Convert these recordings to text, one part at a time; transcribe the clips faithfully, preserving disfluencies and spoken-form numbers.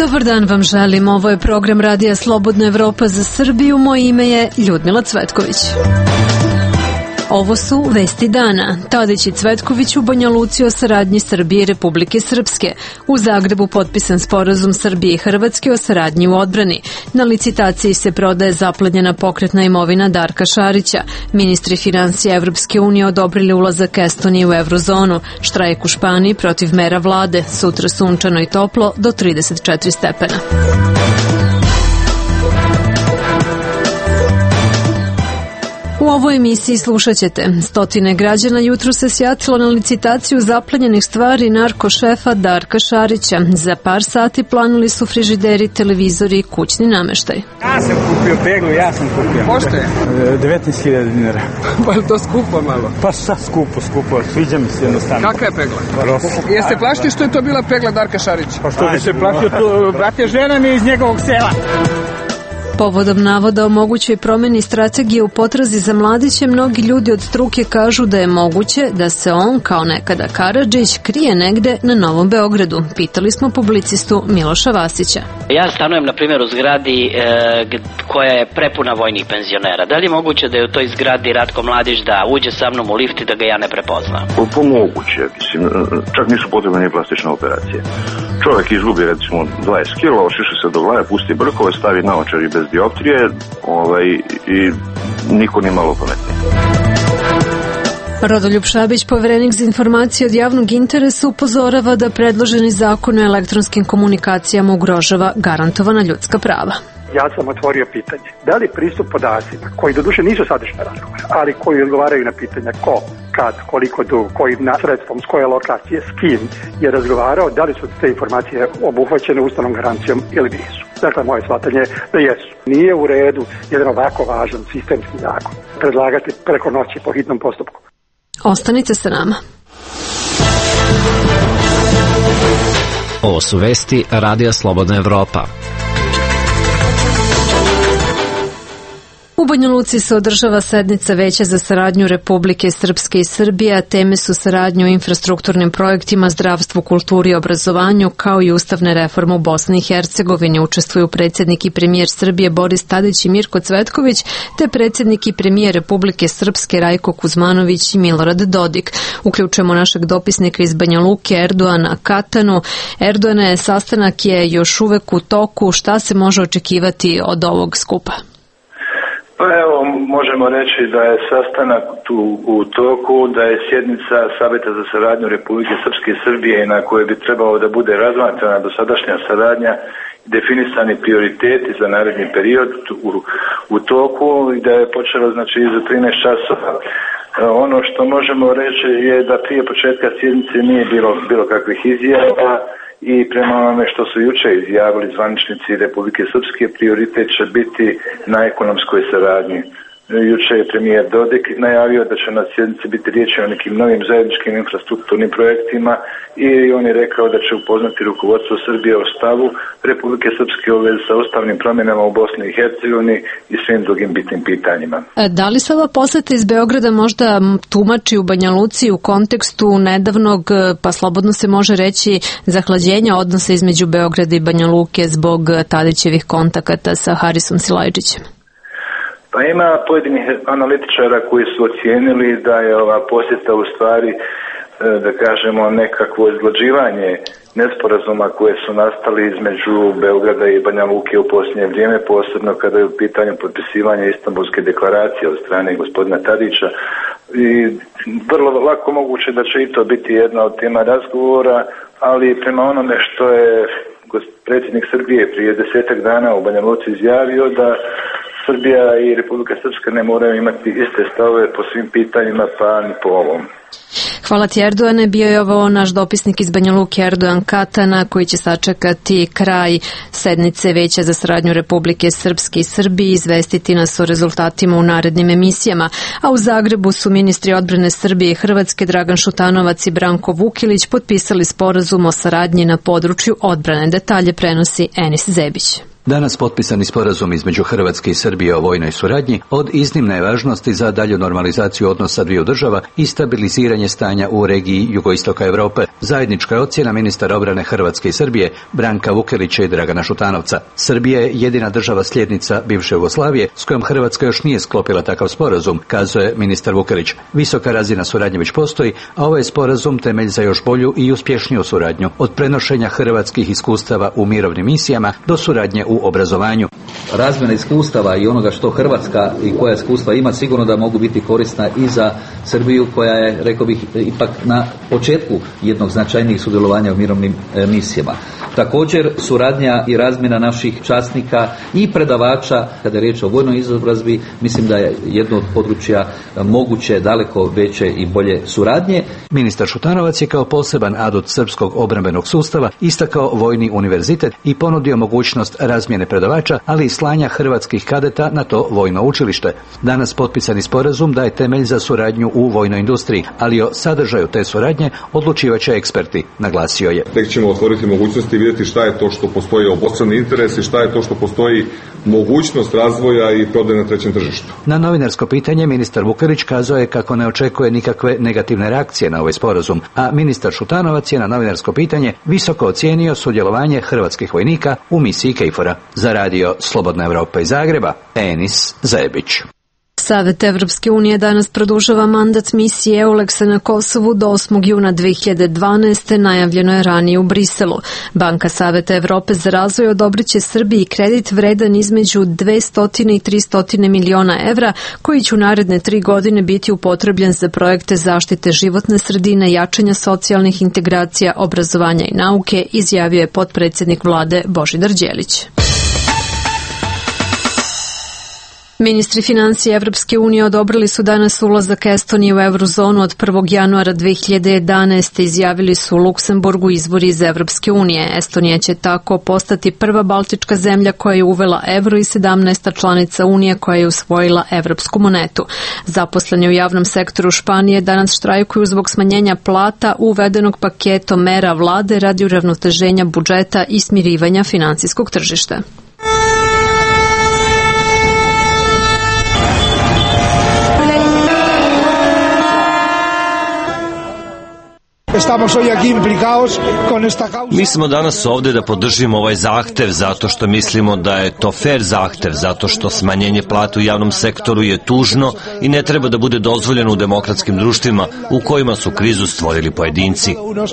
Dobar dan vam želim, ovo je program Radija Slobodna Evropa za Srbiju, moje ime je Ljudmila Cvetković. Ovo su vesti dana. Tadić i Cvetković u Banja Luci o saradnji Srbije i Republike Srpske. U Zagrebu potpisan sporazum Srbije i Hrvatske o saradnji u odbrani. Na licitaciji se prodaje zaplenjena pokretna imovina Darka Šarića. Ministri financija Evropske unije odobrili ulazak Estonije u eurozonu. Štrajk u Španiji protiv mera vlade. Sutra sunčano i toplo do trideset četiri stepena. U ovoj emisiji slušat ćete. Stotine građana jutro se sjatilo na licitaciju zaplenjenih stvari narko šefa Darka Šarića. Za par sati planuli su frižideri, televizori i kućni nameštaj. Ja sam kupio peglu, ja sam kupio. Pošto je? devetnaest hiljada dinara. Pa je to skupo malo? Pa šta skupo, skupo, sviđa mi se jednostavno. Kakva je pegla? Rosa. Jeste plašiti što je to bila pegla Darka Šarića? Pa što bi se plašio, to, brate, žena mi je iz njegovog sela. Povodom navoda o mogućoj promeni strategije u potrazi za mladićem, mnogi ljudi od struke kažu da je moguće da se on, kao nekada Karadžić, krije negde na Novom Beogradu. Pitali smo publicistu Miloša Vasića. Ja stanujem, na primjer, u zgradi e, koja je prepuna vojnih penzionera. Da li je moguće da je u toj zgradi Ratko Mladić da uđe sa mnom u lift i da ga ja ne prepoznam? Po moguće, mislim, čak nisu potrebne ni plastične operacije. Čovjek izgubi recimo dvadeset kilograma, ošiša se do glave, pusti brkove, stavi naočari bez dioptrije, ovaj, i niko nije malo pametnije. Rodoljub Šabić, poverenik za informacije od javnog interesa, upozorava da predloženi zakon o elektronskim komunikacijama ugrožava garantovana ljudska prava. Ja sam otvorio pitanje, da li pristup podacima, koji doduše nisu sadržaj razgovora, ali koji odgovaraju na pitanja ko, kad, koliko dug, kojim sredstvom, s koje lokacije, s kim je razgovarao, da li su te informacije obuhvaćene ustavnom garancijom ili nisu. Dakle, moje shvatanje je da jesu. Nije u redu jedan ovako važan sistemski zakon predlagati preko noći po hitnom postupku. Ostanite sa nama. Ovo su vesti Radija Slobodna Evropa. U Banja Luci se održava sednica Veća za saradnju Republike Srpske i Srbije, a teme su saradnju u infrastrukturnim projektima, zdravstvu, kulturi i obrazovanju, kao i ustavne reforme u Bosni i Hercegovini. Učestvuju predsjednik i premijer Srbije Boris Tadić i Mirko Cvetković, te predsjednik i premijer Republike Srpske Rajko Kuzmanović i Milorad Dodik. Uključujemo našeg dopisnika iz Banja Luke, Erdoana Katanu. Erdoane, sastanak je još uvek u toku. Šta se može očekivati od ovog skupa? Pa evo, možemo reći da je sastanak tu u toku, da je sjednica Saveta za saradnju Republike Srpske i Srbije na kojoj bi trebalo da bude razmatrana dosadašnja saradnja i definisani prioriteti za naredni period u, u toku i da je počelo znači za trinaest časova. Ono što možemo reći je da prije početka sjednice nije bilo bilo kakvih izjava i prema onome što su juče izjavili zvaničnici Republike Srpske, prioritet će biti na ekonomskoj saradnji. Juče je premijer Dodik najavio da će na sjednici biti riječi o nekim novim zajedničkim infrastrukturnim projektima i on je rekao da će upoznati rukovodstvo Srbije o stavu Republike Srpske u vezi sa ustavnim promjenama u Bosni i Hercegovini i svim drugim bitnim pitanjima. Da li se ova poseta iz Beograda možda tumači u Banja Luci u kontekstu nedavnog, pa slobodno se može reći, zahlađenja odnosa između Beograda i Banja Luke zbog Tadićevih kontakata sa Harisom Silajđićem? Pa ima pojedinih analitičara koji su ocijenili da je ova posjeta u stvari, da kažemo, nekakvo izglađivanje nesporazuma koje su nastali između Beograda i Banja Luke u posljednje vrijeme, posebno kada je u pitanju potpisivanja Istanbulske deklaracije od strane gospodina Tadića. I vrlo lako moguće da će i to biti jedna od tema razgovora, ali prema onome što je predsjednik Srbije prije desetak dana u Banja Luci izjavio da Srbija i Republika Srpska ne moraju imati iste stavove po svim pitanjima, pa ni po ovom. Hvala ti, Erdoane. Bio je ovo naš dopisnik iz Banja Luke, Erdoan Katana, koji će sačekati kraj sednice Veća za saradnju Republike Srpske i Srbije i izvestiti nas o rezultatima u narednim emisijama. A u Zagrebu su ministri odbrane Srbije i Hrvatske Dragan Šutanovac i Branko Vukilić potpisali sporazum o saradnji na području odbrane. Detalje prenosi Enis Zebić. Danas potpisani sporazum između Hrvatske i Srbije o vojnoj suradnji od iznimne je važnosti za dalju normalizaciju odnosa dviju država i stabiliziranje stanja u regiji jugoistoka Europe. Zajednička je ocjena ministara obrane Hrvatske i Srbije Branka Vukelića i Dragana Šutanovca. Srbija je jedina država sljednica bivše Jugoslavije s kojom Hrvatska još nije sklopila takav sporazum, kazuje ministar Vukelić. Visoka razina suradnje već postoji, a ovaj je sporazum temelj za još bolju i uspješniju suradnju, od prenošenja hrvatskih iskustava u mirovnim misijama do suradnje u obrazovanju. Razmjena iskustava i onoga što Hrvatska i koja iskustva ima sigurno da mogu biti korisna i za Srbiju koja je, rekao bih, ipak na početku jednog značajnijih sudjelovanja u mirovnim e, misijama. Također suradnja i razmjena naših časnika i predavača kada je riječ o vojnoj izobrazbi, mislim da je jedno od područja moguće daleko veće i bolje suradnje. Ministar Šutanovac je kao poseban adut srpskog obrambenog sustava istakao vojni univerzitet i ponudio mogućnost razmjene predavača, ali i slanja hrvatskih kadeta na to vojno učilište. Danas potpisani sporazum daje temelj za suradnju u vojnoj industriji, ali o sadržaju te suradnje odlučivaće eksperti, naglasio je. Tek ćemo otvoriti mogućnosti i vidjeti šta je to što postoji obostrani interes i šta je to što postoji mogućnost razvoja i prodaje na trećem tržištu. Na novinarsko pitanje ministar Vukelić kazao je kako ne očekuje nikakve negativne reakcije na ovaj sporazum, a ministar Šutanovac je na novinarsko pitanje visoko ocijenio sudjelovanje hrvatskih vojnika u misiji KFOR-a. Za radio Slobodna Evropa iz Zagreba, Enis Zajebić. Savet Evropske unije danas produžava mandat misije EULEX-a na Kosovu do osmog juna dve hiljade dvanaeste. Najavljeno je ranije u Briselu. Banka Saveta Evrope za razvoj odobrit će Srbiji kredit vredan između dvesta i trista miliona evra, koji će u naredne tri godine biti upotrebljen za projekte zaštite životne sredine, jačanja socijalnih integracija, obrazovanja i nauke, izjavio je potpredsjednik vlade Božidar Đelić. Ministri financija Evropske unije odobrili su danas ulazak Estonije u eurozonu od prvog januara dve hiljade jedanaeste. Izjavili su u Luksemburgu izvori iz Evropske unije. Estonija će tako postati prva baltička zemlja koja je uvela euro i sedamnaesta članica Unije koja je usvojila evropsku monetu. Zaposleni u javnom sektoru Španije danas štrajkuju zbog smanjenja plata uvedenog paketom mera vlade radi uravnoteženja budžeta i smirivanja finansijskog tržišta. Mi smo danas ovdje da podržimo ovaj zahtev zato što mislimo da je to fair zahtev, zato što smanjenje plata u javnom sektoru je tužno i ne treba da bude dozvoljeno u demokratskim društvima u kojima su krizu stvorili pojedinci.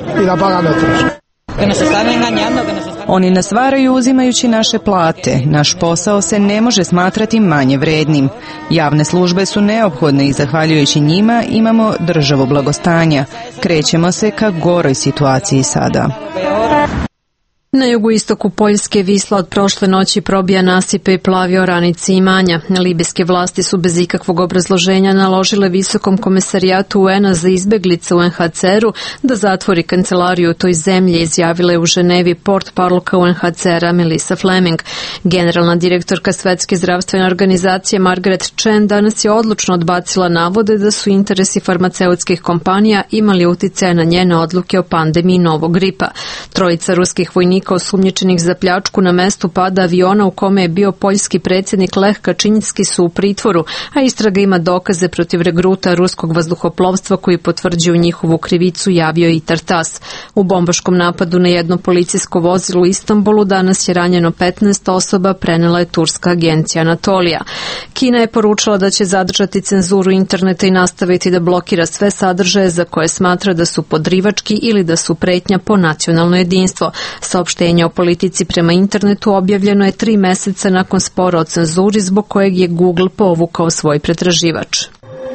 Oni nas varaju uzimajući naše plate. Naš posao se ne može smatrati manje vrednim. Javne službe su neophodne i zahvaljujući njima imamo državu blagostanja. Krećemo se ka goroj situaciji sada. Na jugoistoku Poljske Visla od prošle noći probija nasipe i plavi oranice imanja. Libijske vlasti su bez ikakvog obrazloženja naložile Visokom komesarijatu U N-a za izbeglice u U N H C R-u da zatvori kancelariju u toj zemlji, izjavila je u Ženevi portparolka U N H C R-a Melissa Fleming. Generalna direktorka Svetske zdravstvene organizacije Margaret Chan danas je odlučno odbacila navode da su interesi farmaceutskih kompanija imali uticaja na njene odluke o pandemiji novog gripa. Trojica ruskih vojnika osumnjičenih za pljačku na mestu pada aviona u kome je bio poljski predsjednik Lech Kačinjski su u pritvoru, a istraga ima dokaze protiv regruta ruskog vazduhoplovstva koji potvrđuju njihovu krivicu, javio i Tartas. U bombaškom napadu na jedno policijsko vozilo u Istanbulu danas je ranjeno petnaest osoba, prenela je turska agencija Anatolija. Kina je poručila da će zadržati cenzuru interneta i nastaviti da blokira sve sadržaje za koje smatra da su podrivački ili da su pretnja po nacionalno jedinstvo. Saopštenje o politici prema internetu objavljeno je tri meseca nakon spora o cenzuri zbog kojeg je Google povukao svoj pretraživač.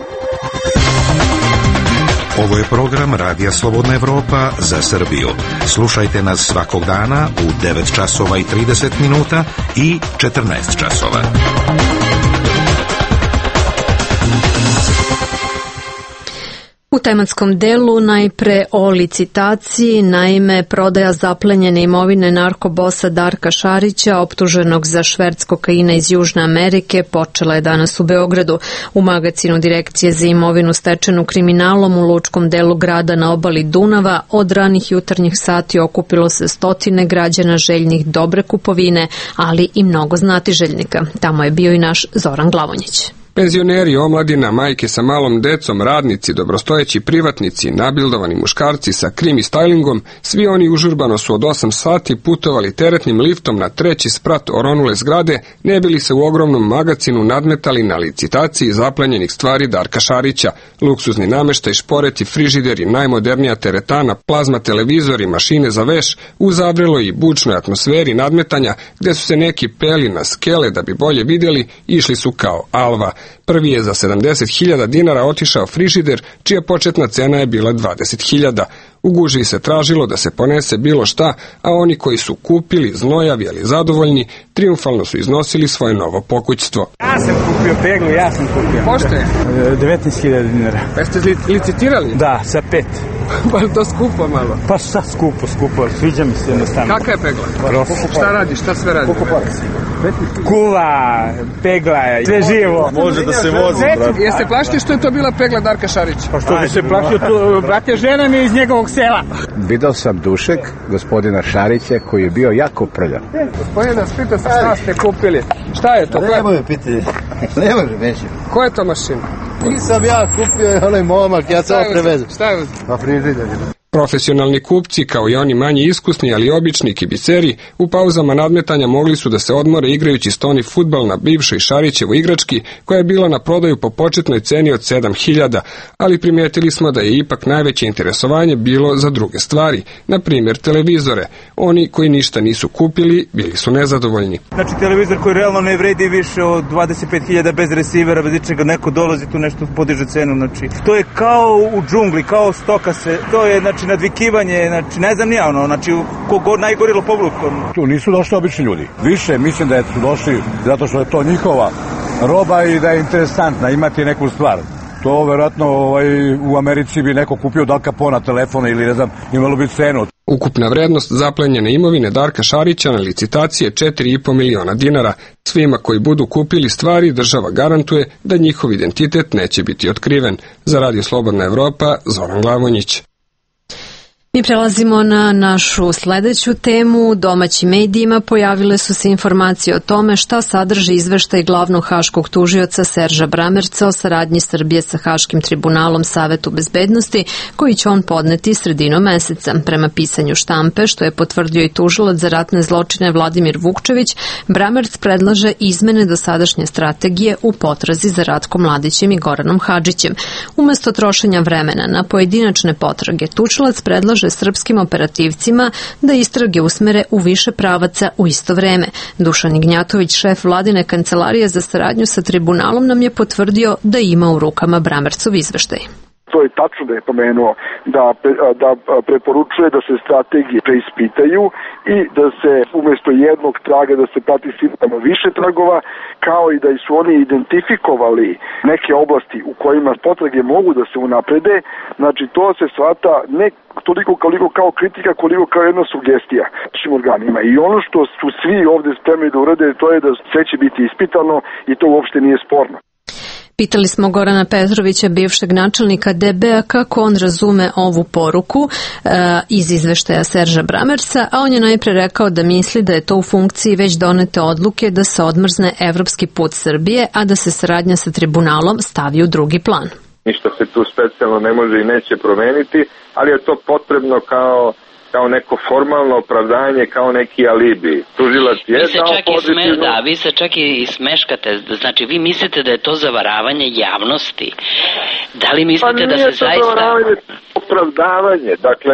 Ovo je program Radija Slobodna Evropa za Srbiju. Slušajte nas svakog dana u devet časova i trideset minuta i četrnaest časova. U U tematskom delu najpre o licitaciji, naime prodaja zaplenjene imovine narkobosa Darka Šarića, optuženog za šverc kokaina iz Južne Amerike, počela je danas u Beogradu. U magazinu Direkcije za imovinu stečenu kriminalom u lučkom delu grada na obali Dunava od ranih jutarnjih sati okupilo se stotine građana željnih dobre kupovine, ali i mnogo znatiželjnika. Tamo je bio i naš Zoran Glavonjić. Penzioneri, omladina, majke sa malom decom, radnici, dobrostojeći privatnici, nabildovani muškarci sa krimi stajlingom, svi oni užurbano su od osam sati putovali teretnim liftom na treći sprat oronule zgrade, ne bili se u ogromnom magacinu nadmetali na licitaciji zaplenjenih stvari Darka Šarića, luksuzni nameštaj, šporeti, frižideri, najmodernija teretana, plazma televizori, mašine za veš, u zavreloj i bučnoj atmosferi nadmetanja, gde su se neki peli na skele da bi bolje vidjeli, išli su kao alva. Prvi je za sedamdeset hiljada dinara otišao frižider, čija početna cena je bila dvadeset hiljada. U gužvi se tražilo da se ponese bilo šta, a oni koji su kupili, znojavi ali zadovoljni, triumfalno su iznosili svoje novo pokućstvo. Ja sam kupio peglu, ja sam kupio. Pošto je? devetnaest hiljada dinara. Pa ste licitirali? Da, sa pet. Pa je to skupo malo? Pa šta skupo, skupo, sviđa mi se jednostavno. Kakva je pegla? Šta radi, šta sve radi? Kuva, pegla, sve živo. Može da se vozi, brate. Jeste plašili što je to bila pegla Darka Šarića? Pa što bi se plašio, to, brate, žena mi je iz njegovog sela. Video sam dušek gospodina Šarića koji je bio jako prljav. Gospodina, spita se šta ste kupili. Šta je to? Ne može pitanje. Ne može veći. Ko je to mašina? Nisam ja kupio onaj momak, ja sam prevezem. Šta je? Pa frižider. Profesionalni kupci, kao i oni manje iskusni, ali obični kibiceri, u pauzama nadmetanja mogli su da se odmore igrajući stoni fudbal na bivšoj Šarićevoj igrački, koja je bila na prodaju po početnoj ceni od sedam hiljada, ali primijetili smo da je ipak najveće interesovanje bilo za druge stvari, na primjer televizore. Oni koji ništa nisu kupili, bili su nezadovoljni. Znači televizor koji realno ne vredi više od dvadeset pet hiljada bez resivera, bez ičega, neko dolazi tu nešto podiže cenu, znači to je kao u džungli, kao stoka se, to je znači nadvikivanje, znači ne znam nija ono, znači kogo najgori lopovluk. Tu nisu došli obični ljudi. Više mislim da su došli zato što je to njihova roba i da je interesantna imati neku stvar. To verovatno ovaj, u Americi bi neko kupio Al Capona telefona ili ne znam, imalo bi cenu. Ukupna vrednost zaplenjene imovine Darka Šarića na licitaciji je četiri i po miliona dinara. Svima koji budu kupili stvari, država garantuje da njihov identitet neće biti otkriven. Za Radio Slobodna Evropa, Zoran Glavonjić. Mi prelazimo na našu sledeću temu. Domaćim medijima pojavile su se informacije o tome šta sadrži izveštaj glavnog haškog tužioca Serža Bramerca o saradnji Srbije sa Haškim tribunalom Savetu bezbednosti, koji će on podneti sredinom meseca. Prema pisanju štampe, što je potvrdio i tužilac za ratne zločine Vladimir Vukčević, Bramerc predlaže izmene dosadašnje strategije u potrazi za Ratkom Mladićem i Goranom Hadžićem. Umesto trošenja vremena na pojedinačne potrage, tužilac predlaže srpskim operativcima da istrage usmere u više pravaca u isto vreme. Dušan Ignjatović, šef vladine kancelarije za saradnju sa tribunalom, nam je potvrdio da ima u rukama Bramercov izveštaj. To je tačno da je pomenuo da, da preporučuje da se strategije preispitaju i da se umjesto jednog traga da se prati sistema više tragova, kao i da su oni identifikovali neke oblasti u kojima potrage mogu da se unaprede. Znači to se shvata ne toliko koliko kao kritika, koliko kao jedna sugestija našim organima. I ono što su svi ovdje spremni da urade, to je da sve će biti ispitano i to uopšte nije sporno. Pitali smo Gorana Petrovića, bivšeg načelnika D B-a, kako on razume ovu poruku e, iz izveštaja Serža Bramerca, a on je najpre rekao da misli da je to u funkciji već donete odluke da se odmrzne evropski put Srbije, a da se saradnja sa tribunalom stavi u drugi plan. Ništa se tu specijalno ne može i neće promeniti, ali je to potrebno kao kao neko formalno opravdanje, kao neki alibi. Tužilac je dao pozitivno... Da, vi se čak i smeškate. Znači, vi mislite da je to zavaravanje javnosti. Da li mislite pa da se zaista... Pa nije to opravdavanje. Dakle,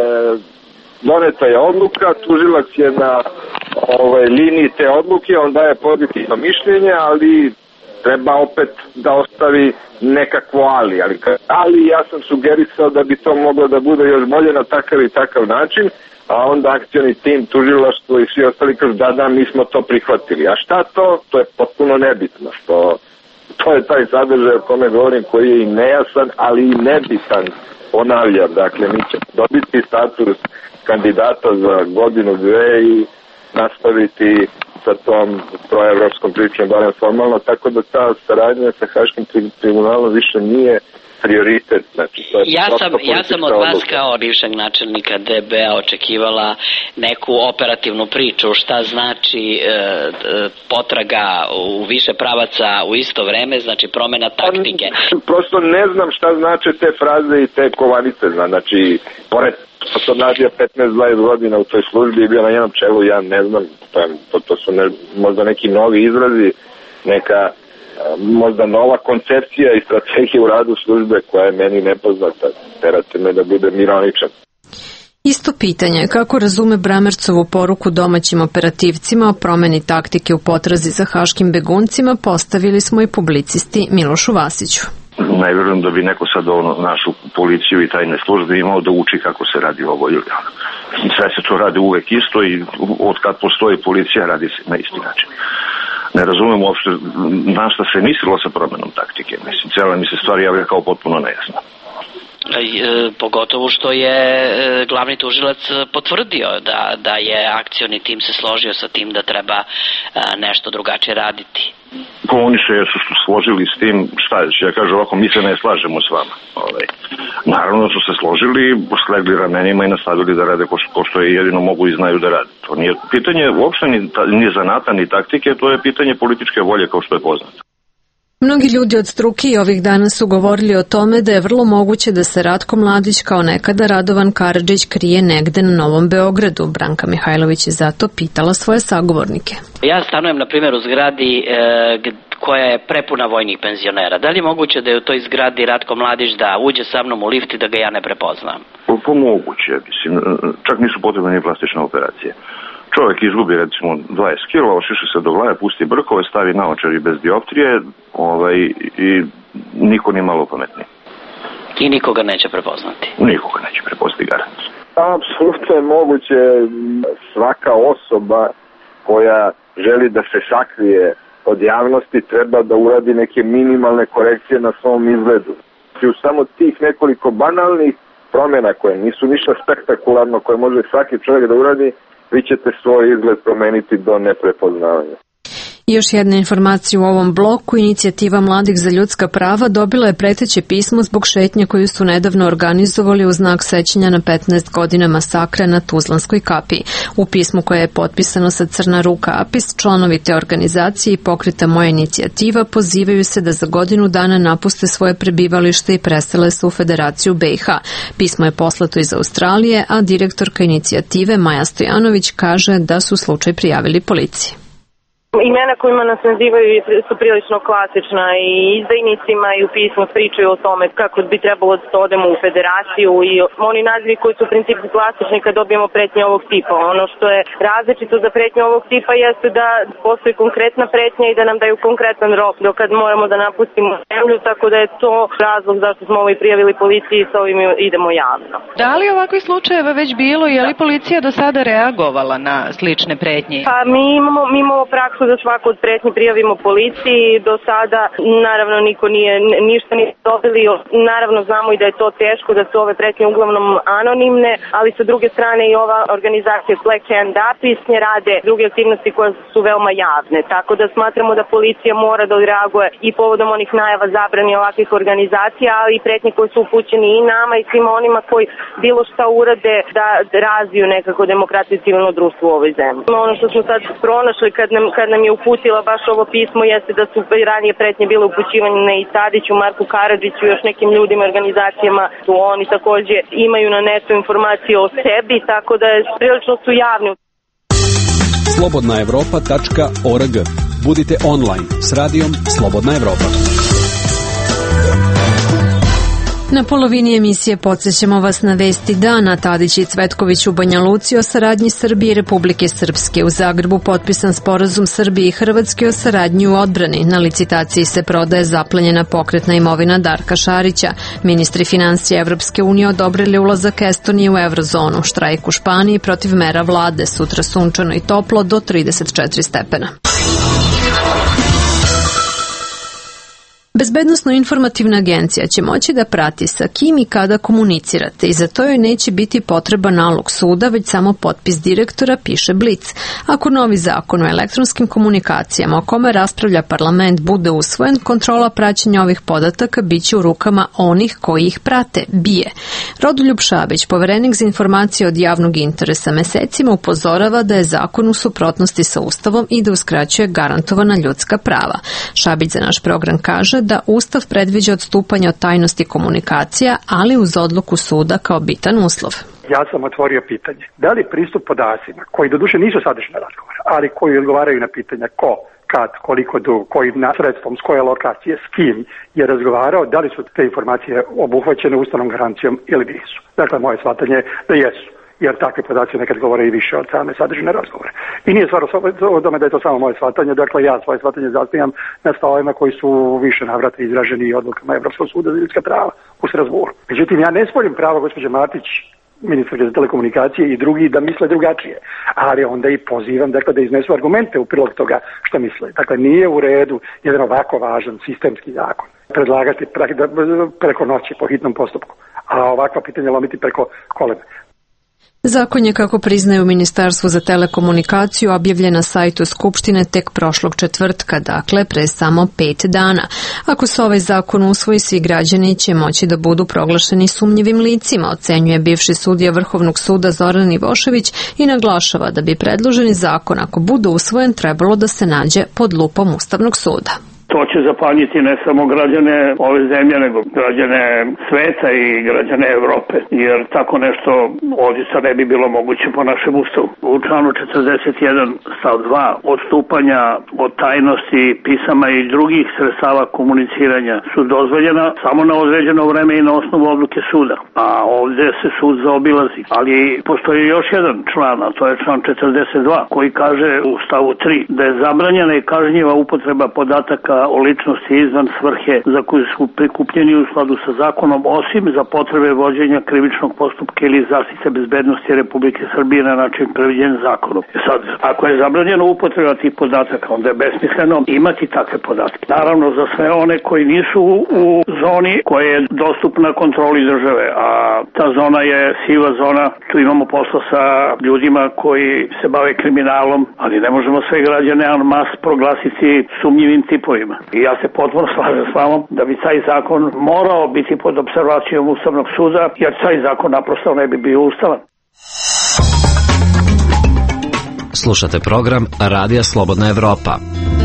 doneta je odluka, tužilac je na ovaj, liniji te odluke, on daje pozitivno mišljenje, ali treba opet da ostavi nekakvo ali. Ali, ali ja sam sugerisao da bi to moglo da bude još bolje na takav i takav način, a onda akcioni tim, tužilaštvo i svi ostali kažu da, da, mi smo to prihvatili. A šta to? To je potpuno nebitno. Što to je taj sadržaj o kome govorim koji je i nejasan, ali i nebitan, ponavljam. Dakle, mi ćemo dobiti status kandidata za godinu, dve i nastaviti sa tom proevropskom pričom, barem formalno, tako da ta saradnja sa Haškim tribunalom više nije prioritet. Znači, to je ja sam, ja sam od vas odluka. kao bivšeg načelnika D B A očekivala neku operativnu priču, šta znači e, potraga u više pravaca u isto vreme, znači promena taktike. Prosto ne znam šta znače te fraze i te kovanice. Znači, pored što sam radio petnaest dvadeset godina u toj službi i bio na njenom čelu, ja ne znam, to, to su ne, možda neki novi izrazi, neka možda nova koncepcija i strategija u radu službe koja je meni nepoznata. Terate me da budem ironičan. Isto pitanje, kako razume Bramercovu poruku domaćim operativcima o promeni taktike u potrazi za haškim beguncima, postavili smo i publicisti Milošu Vasiću. Ne vjerujem da bi neko sad ono, našu policiju i tajne službe imao da uči kako se radi ovo ili ono. Sve se to radi uvek isto i od kad postoji policija radi se na isti način. Ne razumem uopšte na šta se mislilo sa promenom taktike. Mislim, cijela mi se stvar javlja kao potpuno nejasna. E, pogotovo što je e, glavni tužilac potvrdio da, da je akcioni tim se složio sa tim da treba e, nešto drugačije raditi. Pa oni se su složili s tim, šta je, ja kažem ovako, mi se ne slažemo s vama. Ovaj. Naravno da su se složili, slegli ramenima i nastavili da rade ko, ko što je jedino mogu i znaju da rade. To nije pitanje uopšte ni, ni zanata ni taktike, to je pitanje političke volje kao što je poznato. Mnogi ljudi od struke i ovih dana su govorili o tome da je vrlo moguće da se Ratko Mladić kao nekada Radovan Karadžić krije negde na Novom Beogradu. Branka Mihajlović je zato pitala svoje sagovornike. Ja stanujem, na primjer, u zgradi e, koja je prepuna vojnih penzionera. Da li je moguće da je u toj zgradi Ratko Mladić da uđe sa mnom u lift i da ga ja ne prepoznam? Pa moguće, mislim, čak nisu potrebne ni plastične operacije. Čovjek izgubi recimo dvadeset kila, ošiše se do glave, pusti brkove, stavi naočari bez dioptrije ovaj, i niko nije malo pametniji. I nikoga neće prepoznati? Nikoga neće prepoznati, garant. Apsolutno je moguće. Svaka osoba koja želi da se sakrije od javnosti treba da uradi neke minimalne korekcije na svom izgledu. I u samo tih nekoliko banalnih promjena koje nisu ništa spektakularno, koje može svaki čovjek da uradi, vi ćete svoj izgled promeniti do neprepoznavanja. I još jedna informacija u ovom bloku. Inicijativa Mladih za ljudska prava dobila je preteće pismo zbog šetnje koju su nedavno organizovali u znak sećanja na petnaest godina masakra na Tuzlanskoj kapiji. U pismu koje je potpisano sa Crna ruka Apis, članovi te organizacije i pokreta Moja inicijativa pozivaju se da za godinu dana napuste svoje prebivalište i presele se u Federaciju B i H. Pismo je poslato iz Australije, a direktorka inicijative Maja Stojanović kaže da su slučaj prijavili policiji. Imena kojima nas nazivaju su prilično klasična i izdajnicima i u pismu pričaju o tome kako bi trebalo da odemo u federaciju i oni nazivi koji su u principu klasični kad dobijemo pretnje ovog tipa. Ono što je različito za pretnje ovog tipa jeste da postoji konkretna pretnja i da nam daju konkretan rok do kad moramo da napustimo zemlju, tako da je to razlog zašto smo ovo i prijavili policiji i sa ovim idemo javno. Da li ovakvih slučajeva već bilo? Je li policija do sada reagovala na slične pretnje? Pa mi imamo, mi imamo praksu da svaku od pretnji prijavimo policiji. Do sada naravno niko nije ništa nije dobili. Naravno znamo i da je to teško, da su ove pretnje uglavnom anonimne, ali sa druge strane i ova organizacija Black Hand Apis ne rade druge aktivnosti koje su veoma javne. Tako da smatramo da policija mora da odreaguje i povodom onih najava zabrani ovakvih organizacija, ali i pretnje koje su upućeni i nama i svima onima koji bilo šta urade da razviju nekako demokratiju i civilno društvo u ovoj zemlji. Ono što smo sad pronašli kad nam, kad nam je uputila baš ovo pismo jeste da su ranije pretnje bile upućivane i Tadiću, Marku Karadžiću i još nekim ljudima, organizacijama. Oni također imaju na netu informacije o sebi, tako da je prilično su javni. slobodna evropa tačka org. Budite online s radijom Slobodna Evropa. Na polovini emisije podsjećamo vas na vesti dana. Tadić i Cvetković u Banja Luci o saradnji Srbije i Republike Srpske. U Zagrebu potpisan sporazum Srbije i Hrvatske o saradnji u odbrani. Na licitaciji se prodaje zaplenjena pokretna imovina Darka Šarića. Ministri financija Evropske unije odobrili ulazak Estonije u eurozonu. Štrajk u Španiji protiv mera vlade. Sutra sunčano i toplo do trideset četiri stepena. Bezbednosno-informativna agencija će moći da prati sa kim i kada komunicirate i za to joj neće biti potreba nalog suda, već samo potpis direktora, piše Blic. Ako novi zakon o elektronskim komunikacijama o kome raspravlja parlament bude usvojen, kontrola praćenja ovih podataka biće u rukama onih koji ih prate, bije. Rodoljub Šabić, poverenik za informacije od javnog interesa, mesecima upozorava da je zakon u suprotnosti sa Ustavom i da uskraćuje garantovana ljudska prava. Šabić za naš program kaže da Ustav predviđa odstupanje od tajnosti komunikacija, ali uz odluku suda kao bitan uslov. Ja sam otvorio pitanje. Da li pristup podacima, koji doduše nisu sadržani razgovora, ali koji odgovaraju na pitanja ko, kad, koliko dugo, kojim sredstvom, s koje lokacije, s kim je razgovarao, da li su te informacije obuhvaćene ustavnom garancijom ili nisu. Dakle, moje shvatanje je da jesu, jer takve podaci nekad govore i više od same sadržine razgovora. I nije stvar o tome da je to samo moje shvatanje, dakle ja svoje shvatanje zasnijam na stavovima koji su više navrata izraženi i odlukama Evropskog suda za ljudska prava u Strasburu. Međutim, ja ne sporim pravo gospođe Matić, ministarke za telekomunikacije i drugi da misle drugačije, ali onda i pozivam dakle, da iznesu argumente u prilog toga što misle. Dakle, nije u redu jedan ovako važan sistemski zakon predlagati preko noći po hitnom postupku, a ovakva pitanja lomiti preko kolena. Zakon je, kako priznaju u Ministarstvu za telekomunikaciju, objavljen na sajtu Skupštine tek prošlog četvrtka, dakle pre samo pet dana. Ako se ovaj zakon usvoji, svi građani će moći da budu proglašeni sumnjivim licima, ocenjuje bivši sudija Vrhovnog suda Zoran Ivošević i naglašava da bi predloženi zakon, ako bude usvojen, trebalo da se nađe pod lupom Ustavnog suda. To će zapanjiti ne samo građane ove zemlje, nego građane sveta i građane Evrope, jer tako nešto ovdje sad ne bi bilo moguće po našem ustavu. U članu četrdeset jedan stav dva odstupanja od tajnosti pisama i drugih sredstava komuniciranja su dozvoljena samo na određeno vreme i na osnovu odluke suda, a ovdje se sud zaobilazi. Ali postoji još jedan član, a to je član četrdeset dva, koji kaže u stavu tri da je zabranjena i kažnjiva upotreba podataka o ličnosti izvan svrhe za koju su prikupljeni u skladu sa zakonom, osim za potrebe vođenja krivičnog postupka ili zaštite bezbednosti Republike Srbije na način predviđen zakonom. Sad, ako je zabranjena upotreba tih podataka, onda je besmisleno imati takve podatke. Naravno, za sve one koji nisu u zoni koja je dostupna kontroli države, a ta zona je siva zona, tu imamo posla sa ljudima koji se bave kriminalom, ali ne možemo sve građane en mas proglasiti sumnjivim tipovima. I ja se potpuno slažem s vama da bi taj zakon morao biti pod observacijom Ustavnog suda, jer taj zakon naprosto ne bi bio ustavan. Slušate program Radija Slobodna Evropa.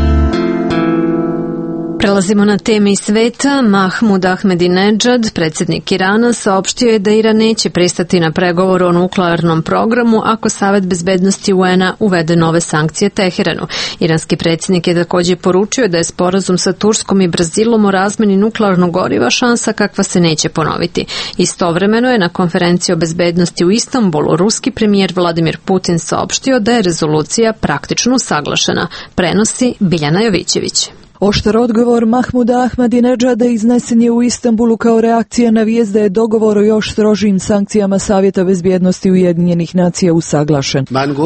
Prelazimo na teme iz sveta. Mahmud Ahmadinejad, predsjednik Irana, saopštio je da Iran neće pristati na pregovor o nuklearnom programu ako Savet bezbednosti U N-a uvede nove sankcije Teheranu. Iranski predsjednik je također poručio da je sporazum sa Turskom i Brazilom o razmeni nuklearnog goriva šansa kakva se neće ponoviti. Istovremeno je na konferenciji o bezbednosti u Istanbulu ruski premijer Vladimir Putin saopštio da je rezolucija praktično usaglašena. Prenosi Biljana Jovićević. Oštar odgovor Mahmuda Ahmadinejada iznesen je u Istanbulu kao reakcija na vijest da je dogovor o još strožijim sankcijama Savjeta bezbjednosti Ujedinjenih nacija usaglašen.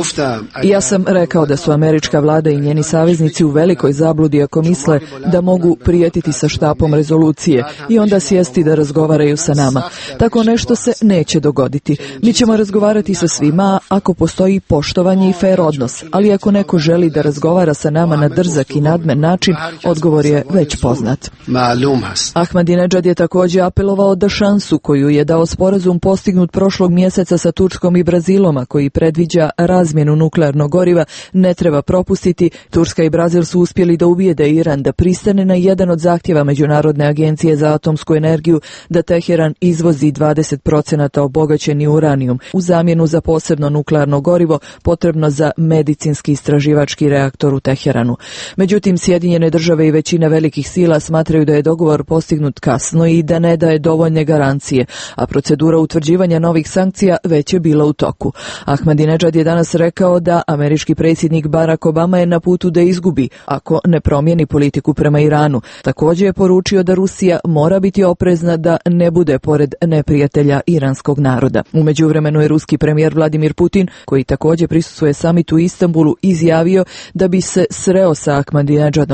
Ja sam rekao da su američka vlada i njeni saveznici u velikoj zabludi ako misle da mogu prijetiti sa štapom rezolucije i onda sjesti da razgovaraju sa nama. Tako nešto se neće dogoditi. Mi ćemo razgovarati sa svima ako postoji poštovanje i fer odnos, ali ako neko želi da razgovara sa nama na drzak i nadmen način, odgovor je već poznat. Ahmadinejad je također apelovao da šansu koju je dao sporazum postignut prošlog mjeseca sa Turskom i Brazilom, a koji predviđa razmjenu nuklearnog goriva, ne treba propustiti. Turska i Brazil su uspjeli da uvijede Iran da pristane na jedan od zahtjeva Međunarodne agencije za atomsku energiju da Teheran izvozi dvadeset posto obogaćeni uranijum u zamjenu za posebno nuklearno gorivo potrebno za medicinski istraživački reaktor u Teheranu. Međutim, Sjedinjene države i većina velikih sila smatraju da je dogovor postignut kasno i da ne daje dovoljne garancije, a procedura utvrđivanja novih sankcija već je bila u toku. Ahmadinejad je danas rekao da američki predsjednik Barack Obama je na putu da izgubi ako ne promijeni politiku prema Iranu. Također je poručio da Rusija mora biti oprezna da ne bude pored neprijatelja iranskog naroda. U međuvremenu je ruski premijer Vladimir Putin, koji također prisustvuje samitu u Istanbulu, izjavio da bi se sreo sa Ahmadinejadom kasnije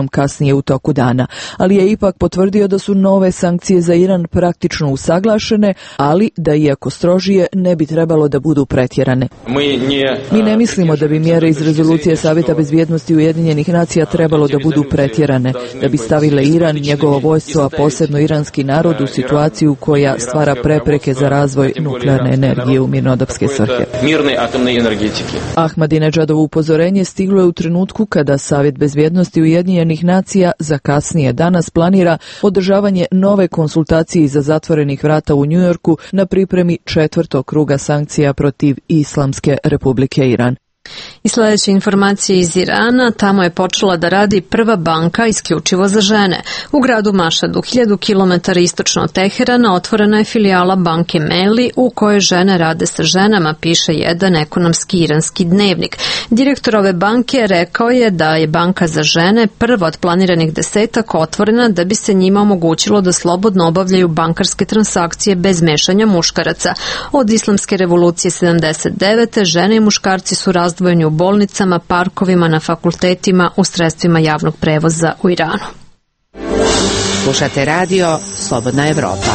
kasnije u toku dana, ali je ipak potvrdio da su nove sankcije za Iran praktično usaglašene, ali da iako strožije ne bi trebalo da budu pretjerane. Mi ne mislimo da bi mjere iz rezolucije Savjeta bezbjednosti Ujedinjenih nacija trebalo da budu pretjerane, da bi stavile Iran, njegovo vojstvo, a posebno iranski narod u situaciju koja stvara prepreke za razvoj nuklearne energije u mirnodopske svrhe. Ahmadineđadovo upozorenje stiglo je u trenutku kada Savjet bezbjednosti Ujedinjenih nacija za kasnije danas planira održavanje nove konsultacije iza zatvorenih vrata u Njujorku na pripremi četvrtog kruga sankcija protiv Islamske Republike Iran. I sljedeće informacije iz Irana, tamo je počela da radi prva banka isključivo za žene. U gradu Mašadu, hiljadu kilometara istočno od Teherana, otvorena je filijala banke Meli u kojoj žene rade sa ženama, piše jedan ekonomski iranski dnevnik. Direktor ove banke rekao je da je banka za žene prva od planiranih desetak otvorena da bi se njima omogućilo da slobodno obavljaju bankarske transakcije bez mešanja muškaraca. Od islamske revolucije sedamdeset devete žene i muškarci su razdvojeni u bolnicama, parkovima, na fakultetima, u sredstvima javnog prevoza u Iranu. Slušate radio Slobodna Evropa.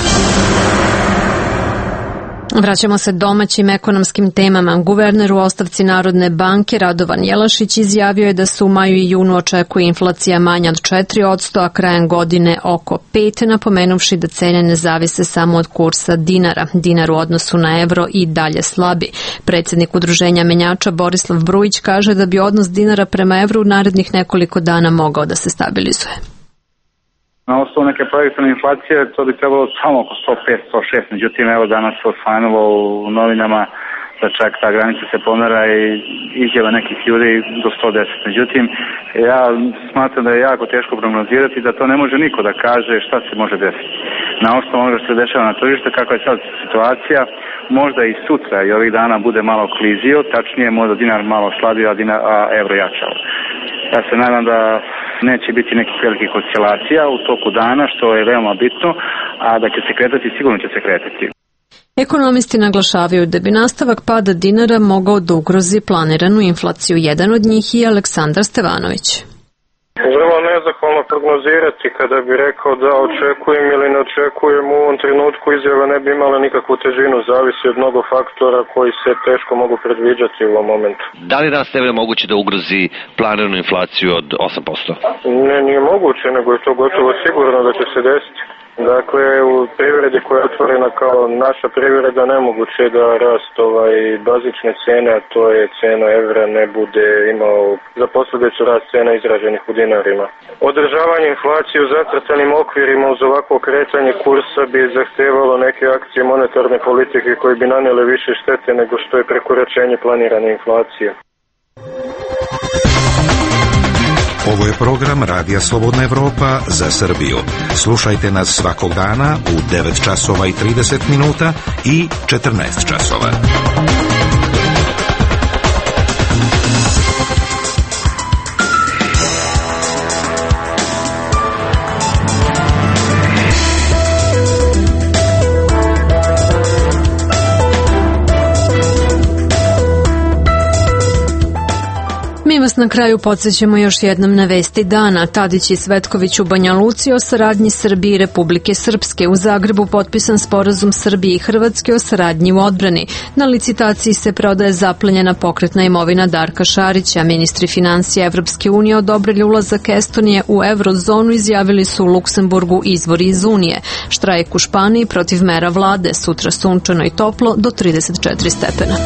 Vraćamo se domaćim ekonomskim temama. Guverner u ostavci Narodne banke Radovan Jelašić izjavio je da se u maju i junu očekuje inflacija manja od četiri posto, a krajem godine oko pet posto, napomenuvši da cene ne zavise samo od kursa dinara. Dinar u odnosu na evro i dalje slabi. Predsjednik Udruženja menjača Borislav Brujić kaže da bi odnos dinara prema evru u narednih nekoliko dana mogao da se stabilizuje. Na osnovu neke projektovne inflacije to bi trebalo samo oko sto pet sto šest, međutim evo danas se osvanulo u novinama da čak ta granica se pomera i izjava nekih ljudi do sto deset. Međutim, ja smatram da je jako teško prognozirati, da to ne može niko da kaže šta se može desiti. Na osnovu onoga što se dešava na tržištu, kakva je sad situacija, možda i sutra i ovih dana bude malo klizio, tačnije možda dinar malo slabio, a, dinar, a evro jačao. Ja se nadam da neće biti nekih velikih oscilacija u toku dana, što je veoma bitno, a da će se kretati, sigurno će se kretati. Ekonomisti naglašavaju da bi nastavak pada dinara mogao da ugrozi planiranu inflaciju. Jedan od njih je Aleksandar Stevanović. Vrlo nezahvalno prognozirati kada bi rekao da očekujem ili ne očekujem. U ovom trenutku izjava ne bi imala nikakvu težinu, zavisi od mnogo faktora koji se teško mogu predviđati u ovom momentu. Da li danas je moguće da ugrozi planiranu inflaciju od osam posto? Ne, nije moguće, nego je to gotovo sigurno da će se desiti. Dakle, u privredi koja je otvorena kao naša privreda, nemoguće je da rast ovaj bazične cene, a to je cena evra, ne bude imao za posljedicu rast cena izraženih u dinarima. Održavanje inflacije u zacrtanim okvirima uz ovakvo kretanje kursa bi zahtevalo neke akcije monetarne politike koje bi nanijele više štete nego što je prekoračenje planirane inflacije. Ovo je program Radija Slobodna Evropa za Srbiju. Slušajte nas svakog dana u devet časova i trideset minuta i četrnaest časova. Mi vas na kraju podsjećamo još jednom na vesti dana. Tadić i Svetković u Banja Luci o saradnji Srbije i Republike Srpske. U Zagrebu potpisan sporazum Srbije i Hrvatske o saradnji u odbrani. Na licitaciji se prodaje zaplenjena pokretna imovina Darka Šarića. Ministri financija Evropske unije odobrili ulazak Estonije u eurozonu, izjavili su u Luksemburgu izvori iz Unije. Štrajk u Španiji protiv mera vlade. Sutra sunčano i toplo do trideset četiri stepena.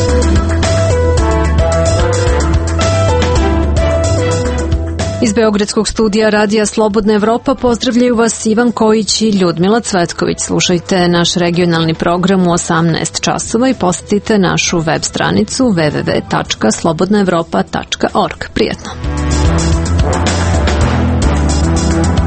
Iz Beogradskog studija Radija Slobodna Evropa pozdravljaju vas Ivan Kojić i Ljudmila Cvetković. Slušajte naš regionalni program u osamnaest časova i posjetite našu web stranicu w w w tačka slobodna evropa tačka org. Prijetno!